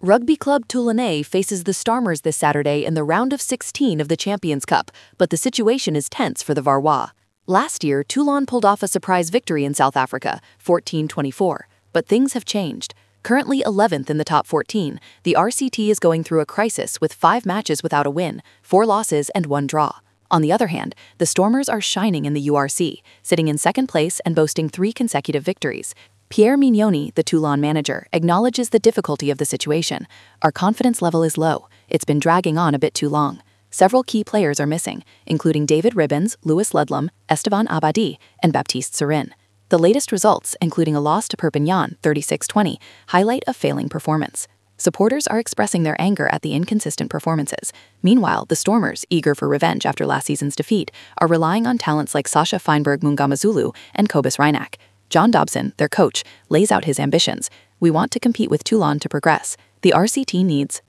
Rugby club Toulonnais faces the Stormers this Saturday in the round of 16 of the Champions Cup, but the situation is tense for the Varois. Last year, Toulon pulled off a surprise victory in South Africa, 14-24, but things have changed. Currently 11th in the top 14, the RCT is going through a crisis with 5 matches without a win, 4 losses and 1 draw. On the other hand, the Stormers are shining in the URC, sitting in second place and boasting 3 consecutive victories. Pierre Mignoni, the Toulon manager, acknowledges the difficulty of the situation. Our confidence level is low. It's been dragging on a bit too long. Several key players are missing, including David Ribbons, Louis Ludlam, Esteban Abadi, and Baptiste Serin. The latest results, including a loss to Perpignan 36-20, highlight a failing performance. Supporters are expressing their anger at the inconsistent performances. Meanwhile, the Stormers, eager for revenge after last season's defeat, are relying on talents like Sasha Feinberg-Mungamazulu and Cobus Reinach. John Dobson, their coach, lays out his ambitions. We want to compete with Toulon to progress. The RCT needs